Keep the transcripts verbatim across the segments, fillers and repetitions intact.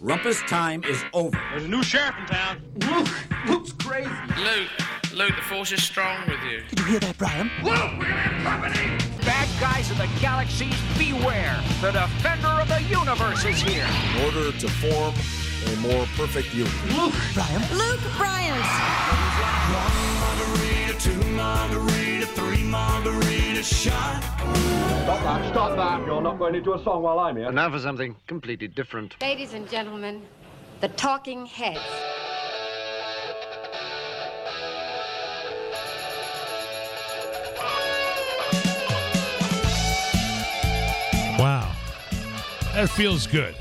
Rumpus time is over. There's a new sheriff in town. Luke, Luke's crazy. Luke, Luke, the force is strong with you. Did you hear that, Brian? Luke, we're gonna have company. Bad guys of the galaxies, beware. The defender of the universe is here. In order to form a more perfect union. Luke. Brian. Luke Bryant. One margarita, two margarita, three margarita shot. Stop that, stop that. You're not going into a song while I'm here. And now for something completely different. Ladies and gentlemen, the Talking Heads. Wow. That feels good.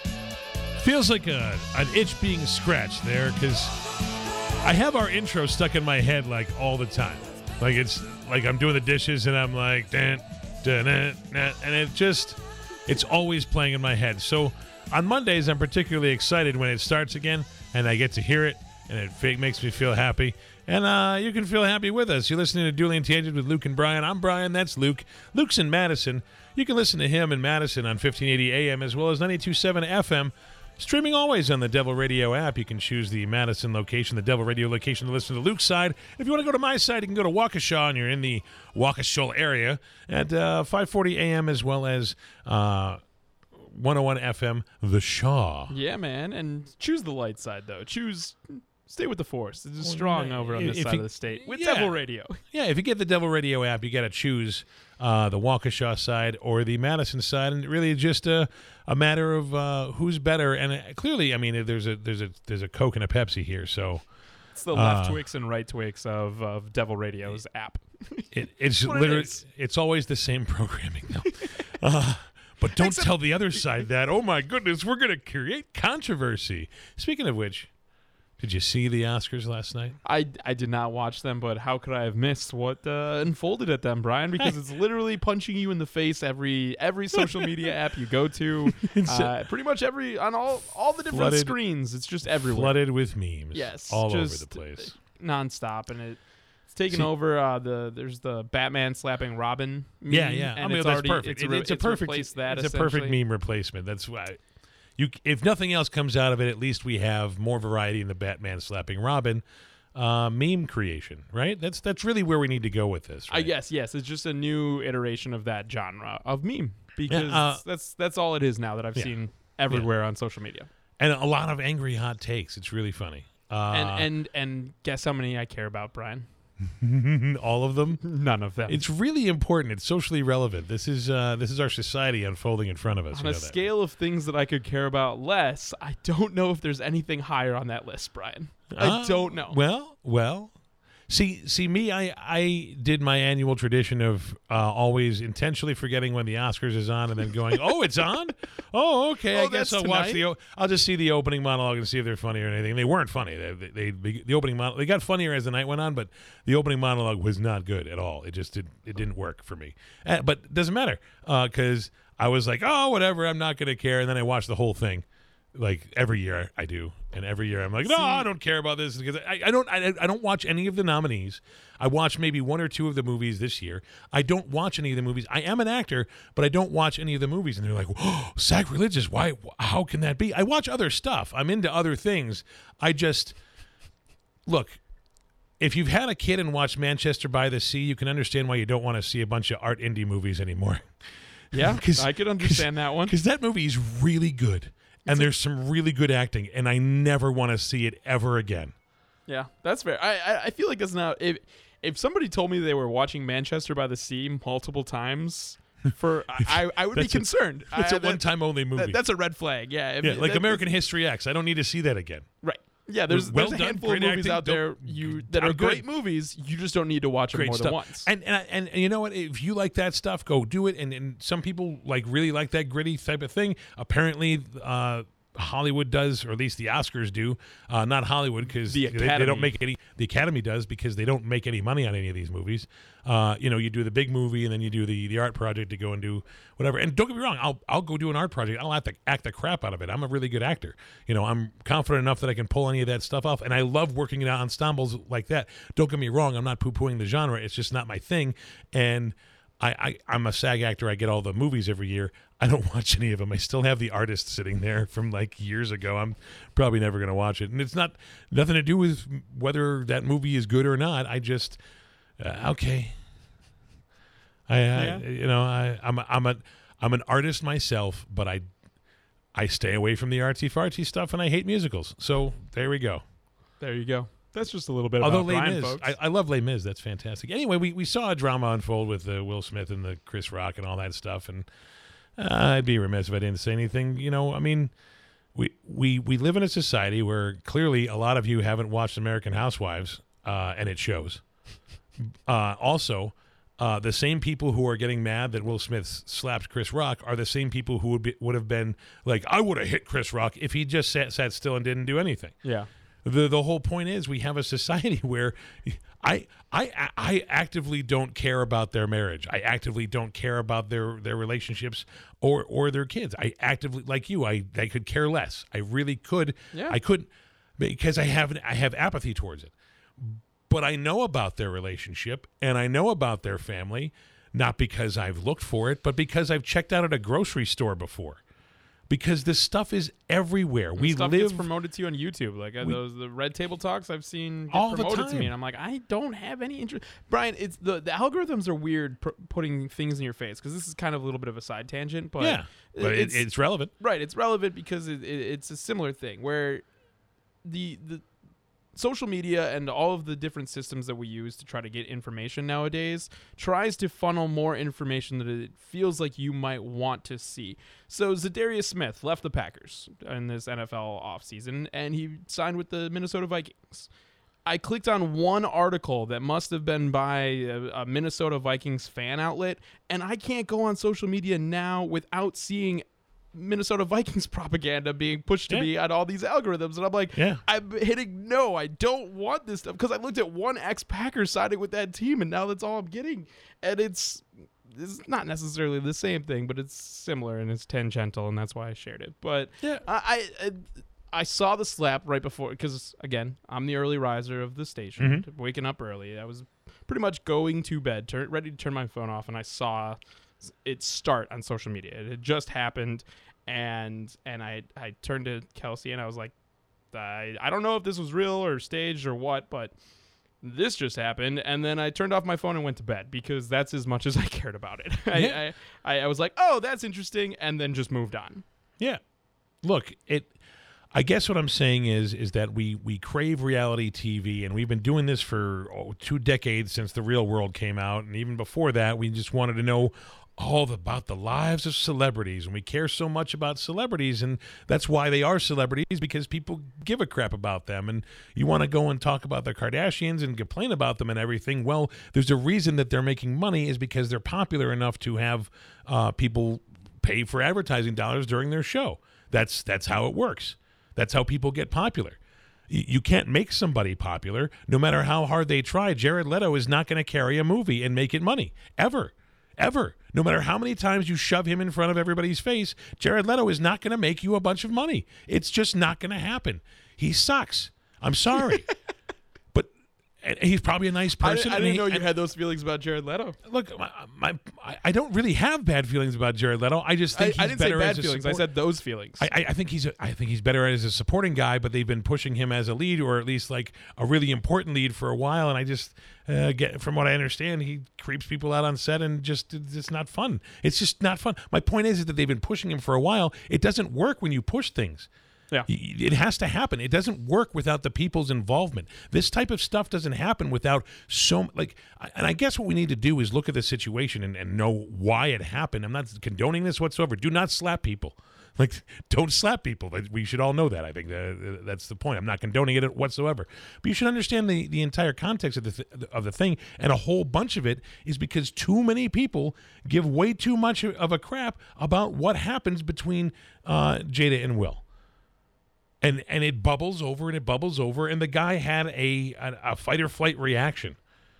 Feels like a, an itch being scratched there, because I have our intro stuck in my head like all the time. Like it's like I'm doing the dishes and I'm like, dun, dun, dun, dun, and it just, it's always playing in my head. So on Mondays, I'm particularly excited when it starts again and I get to hear it, and it f- makes me feel happy. And uh, you can feel happy with us. You're listening to Dueling Tangent with Luke and Brian. I'm Brian. That's Luke. Luke's in Madison. You can listen to him in Madison on fifteen eighty A M as well as ninety-two point seven F M. Streaming always on the Devil Radio app. You can choose the Madison location, the Devil Radio location, to listen to Luke's side. If you want to go to my side, you can go to Waukesha, and you're in the Waukesha area at uh, five forty A M as well as uh, one oh one F M, The Shaw. Yeah, man. And choose the light side, though. Choose... Stay with the Force. It's strong over on this if side you, of the state with yeah. Devil Radio. Yeah, if you get the Devil Radio app, you got to choose uh, the Waukesha side or the Madison side, and really just a, a matter of uh, who's better. And uh, clearly, I mean, there's a there's a there's a Coke and a Pepsi here, so it's the left uh, Twix and right Twix of, of Devil Radio's app. It, it's what literally it is. It's always the same programming, though. uh, but don't Except- tell the other side that. Oh my goodness, we're going to create controversy. Speaking of which. Did you see the Oscars last night? I, I did not watch them, but how could I have missed what uh, unfolded at them, Brian? Because it's literally punching you in the face every every social media app you go to, uh, pretty much every on all all the different Flooded- screens. It's just everywhere, Flooded with memes. yes, all just over the place, nonstop, and it. It's taken See- over. Uh, the there's the Batman slapping Robin. Meme, Yeah, yeah. And I mean, it's that's already, perfect. It's, It- a, it's a it's perfect. replaced that. It's a perfect essentially. meme replacement. That's why. You, if nothing else comes out of it, at least we have more variety in the Batman slapping Robin uh, meme creation, right? That's that's really where we need to go with this. I Right? guess yes. It's just a new iteration of that genre of meme because Yeah, uh, that's that's all it is now that I've yeah. seen everywhere on social media. And a lot of angry hot takes. It's really funny. Uh, And and and guess how many I care about, Brian? all of them. None of them. It's really important. It's socially relevant. This is uh, this is our society unfolding in front of us. on You a know that. scale of things that I could care about less. I don't know if there's anything higher on that list, Brian. I Uh, don't know. Well, well. See, see me. I, I did my annual tradition of uh, always intentionally forgetting when the Oscars is on, and then going, "Oh, it's on. Oh, okay. Oh, I guess that's I'll watch tonight? the. O- I'll just see the opening monologue and see if they're funny or anything." And they weren't funny. They, they, they the opening monologue. They got funnier as the night went on, but the opening monologue was not good at all. It just did. It didn't work for me. Uh, but it doesn't matter because I was like, "Oh, whatever. I'm not going to care." And then I watched the whole thing. Like every year I do, and every year I'm like, no, I don't care about this because I, I don't, I, I don't watch any of the nominees. I watch maybe one or two of the movies this year. I don't watch any of the movies. I am an actor, but I don't watch any of the movies. And they're like, oh, sacrilegious. Why? How can that be? I watch other stuff. I'm into other things. I just look. If you've had a kid and watched Manchester by the Sea, you can understand why you don't want to see a bunch of art indie movies anymore. Yeah, I could understand that one. Because that movie is really good. And there's some really good acting, and I never want to see it ever again. Yeah, that's fair. I, I I feel like that's not if if somebody told me they were watching Manchester by the Sea multiple times, for I, I would be That's a- concerned. It's I- a that- one-time only movie. that- that's a red flag. Yeah, if- yeah, like that- American History X. I don't need to see that again. Right. Yeah, there's, Well there's a done, handful of great movies acting, out there don't- you that I'm are good. great movies. You just don't need to watch them Great more stuff. than once. And, and and and you know what? If you like that stuff, go do it. And, and some people like really like that gritty type of thing. Apparently, uh, Hollywood does, or at least the Oscars do. Uh, not Hollywood because The they, they Academy. don't make any. The Academy does because they don't make any money on any of these movies. Uh, you know, you do the big movie and then you do the, the art project to go and do whatever. And don't get me wrong, I'll I'll go do an art project. I'll have to act the crap out of it. I'm a really good actor. You know, I'm confident enough that I can pull any of that stuff off. And I love working it out ensembles like that. Don't get me wrong, I'm not poo pooing the genre. It's just not my thing. And I, I, I'm a SAG actor. I get all the movies every year. I don't watch any of them. I still have the artist sitting there from like years ago. I'm probably never going to watch it. And it's not nothing to do with whether that movie is good or not. I just, uh, okay. I, Yeah. I you know, I, I'm, a, I'm, a, I'm an artist myself, but I, I stay away from the artsy fartsy stuff, and I hate musicals. So there we go. There you go. That's just a little bit Although about Les Brian, Mis, folks. I, I love Les Mis. That's fantastic. Anyway, we, we saw a drama unfold with uh, Will Smith and the Chris Rock and all that stuff, and uh, I'd be remiss if I didn't say anything. You know, I mean, we we we live in a society where clearly a lot of you haven't watched American Housewives, uh, and it shows. Uh, also, uh, the same people who are getting mad that Will Smith slapped Chris Rock are the same people who would be, would have been like, I would have hit Chris Rock if he just sat, sat still and didn't do anything. yeah. The the whole point is we have a society where I I I actively don't care about their marriage. I actively don't care about their, their relationships or or their kids. I actively, like you, I, I could care less. I really could. Yeah. I couldn't, because I have I have apathy towards it. But I know about their relationship and I know about their family, not because I've looked for it, but because I've checked out at a grocery store before. Because this stuff is everywhere. And we stuff live gets promoted to you on YouTube, like uh, we- those the Red Table Talks I've seen get All the promoted to me, time. and I'm like, I don't have any interest. Brian, it's the the algorithms are weird pr- putting things in your face because this is kind of a little bit of a side tangent, but yeah, but it, it's, it's relevant. right. It's relevant because it, it, it's a similar thing where the the social media and all of the different systems that we use to try to get information nowadays tries to funnel more information that it feels like you might want to see. So Zadarius Smith left the Packers in this N F L offseason, and he signed with the Minnesota Vikings. I clicked on one article that must have been by a, a Minnesota Vikings fan outlet, and I can't go on social media now without seeing Minnesota Vikings propaganda being pushed to Yeah. me on all these algorithms, and I'm like, Yeah. I'm hitting no, I don't want this stuff because I looked at one ex-Packer signing with that team, and now that's all I'm getting, and it's it's not necessarily the same thing, but it's similar and it's tangential, and that's why I shared it. But Yeah. I I, I saw the slap right before because again, I'm the early riser of the station, Mm-hmm. waking up early. I was pretty much going to bed, turn, ready to turn my phone off, and I saw it start on social media. It had just happened, and and I I turned to Kelsey and I was like, I I don't know if this was real or staged or what, but this just happened. And then I turned off my phone and went to bed because that's as much as I cared about it. Yeah. I, I I was like, oh, that's interesting, and then just moved on. Yeah. Look, it I guess what I'm saying is is that we we crave reality T V, and we've been doing this for oh, two decades since The Real World came out, and even before that, we just wanted to know all about the lives of celebrities, and we care so much about celebrities, and that's why they are celebrities, because people give a crap about them, and you want to go and talk about the Kardashians and complain about them and everything. Well, there's a reason that they're making money is because they're popular enough to have uh, people pay for advertising dollars during their show. That's that's how it works. That's how people get popular. Y- You can't make somebody popular no matter how hard they try. Jared Leto is not going to carry a movie and make it money, ever. Ever. No matter how many times you shove him in front of everybody's face, Jared Leto is not going to make you a bunch of money. It's just not going to happen. He sucks. I'm sorry. But and he's probably a nice I, person. I and didn't he- know you and- had those feelings about Jared Leto. Look, my, my, I- I don't really have bad feelings about Jared Leto. I just I, think he's I didn't say better bad as a feelings. I support- said those feelings. I, I I think he's a, I think he's better as a supporting guy, but they've been pushing him as a lead, or at least like a really important lead for a while. And I just uh, get from what I understand, he creeps people out on set, and just it's not fun. It's just not fun. My point is, is that they've been pushing him for a while. It doesn't work when you push things. Yeah. Y- It has to happen. It doesn't work without the people's involvement. This type of stuff doesn't happen without so like. And I guess what we need to do is look at the situation and, and know why it happened. I'm not condoning this whatsoever. Do not slap people. Like, don't slap people. Like, we should all know that. I think that, that's the point. I'm not condoning it whatsoever. But you should understand the, the entire context of the th- of the thing, and a whole bunch of it is because too many people give way too much of a crap about what happens between uh, Jada and Will. And and it bubbles over and it bubbles over, and the guy had a a, a fight or flight reaction,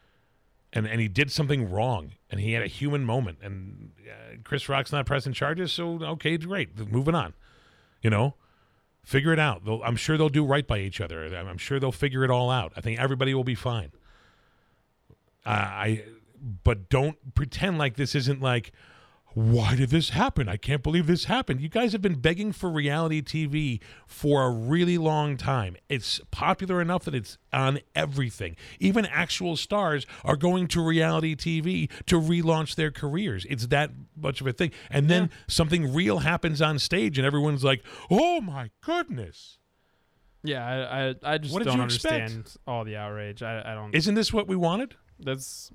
and and he did something wrong, and he had a human moment. And uh, Chris Rock's not pressing charges, so okay, great, moving on. You know, figure it out. They'll, I'm sure they'll do right by each other. I'm I'm sure they'll figure it all out. I think everybody will be fine. Uh, I but don't pretend like this isn't like, why did this happen? I can't believe this happened. You guys have been begging for reality T V for a really long time. It's popular enough that it's on everything. Even actual stars are going to reality T V to relaunch their careers. It's that much of a thing. And then yeah. something real happens on stage and everyone's like, oh my goodness. Yeah, I I, I just what don't you understand expect? all the outrage. I, I don't. Isn't this what we wanted? That's...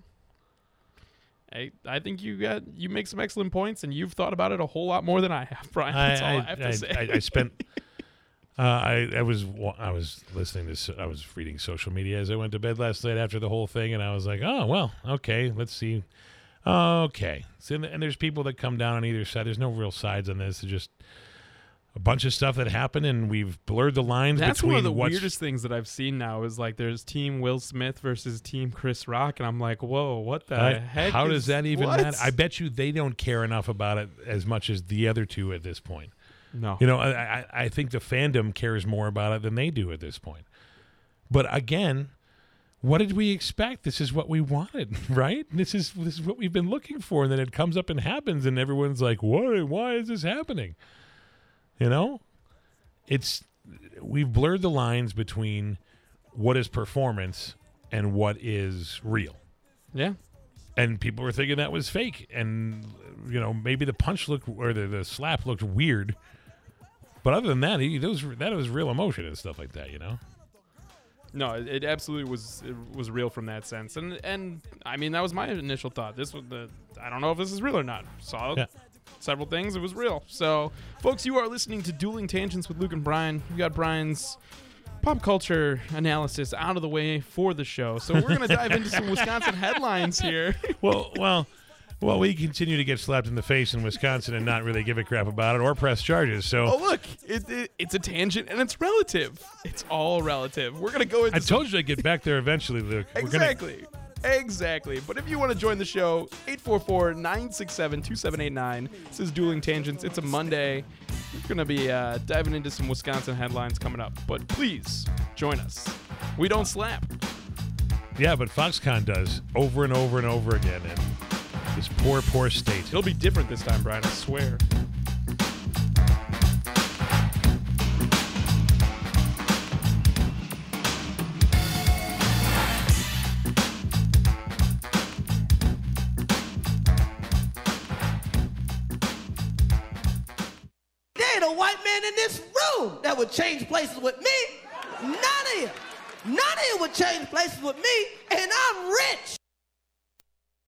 I, I think you got you make some excellent points, and you've thought about it a whole lot more than I have, Brian. That's I, all I, I have to I, say. I, I spent. Uh, I I was I was listening to I was reading social media as I went to bed last night after the whole thing, and I was like, oh well, okay, let's see, okay. So, and there's people that come down on either side. There's no real sides on this. It's just a bunch of stuff that happened, and we've blurred the lines That's between one of the what's weirdest things that I've seen now is like there's Team Will Smith versus Team Chris Rock, and I'm like, whoa, what the I, heck? How is, does that even what? matter? I bet you they don't care enough about it as much as the other two at this point. No. You know, I, I, I think the fandom cares more about it than they do at this point. But again, what did we expect? This is what we wanted, right? This is this is what we've been looking for, and then it comes up and happens, and everyone's like, why, why is this happening? You know? It's we've blurred the lines between what is performance and what is real. Yeah. And people were thinking that was fake. And, you know, maybe the punch looked or the, the slap looked weird. But other than that, he, those, that was real emotion and stuff like that, you know? No, it, it absolutely was it was real from that sense. And, and I mean, that was my initial thought. This was the, I don't know if this is real or not. Saw yeah. several things. It was real. So, folks, you are listening to Dueling Tangents with Luke and Brian. You got Brian's pop culture analysis out of the way for the show. So we're going to dive into some Wisconsin headlines here. well, well, well, we continue to get slapped in the face in Wisconsin and not really give a crap about it or press charges. So, oh look, it, it, it's a tangent and it's relative. It's all relative. We're going to go into. I told you I'd get back there eventually, Luke. Exactly. We're gonna... Exactly. But if you want to join the show, eight four four, nine six seven, two seven eight nine. This is Dueling Tangents. It's a Monday. We're going to be uh, diving into some Wisconsin headlines coming up. But please join us. We don't slap. Yeah, but Foxconn does over and over and over again in this poor, poor state. It'll be different this time, Brian, I swear. In this room that would change places with me. None of you. None of you would change places with me, and I'm rich.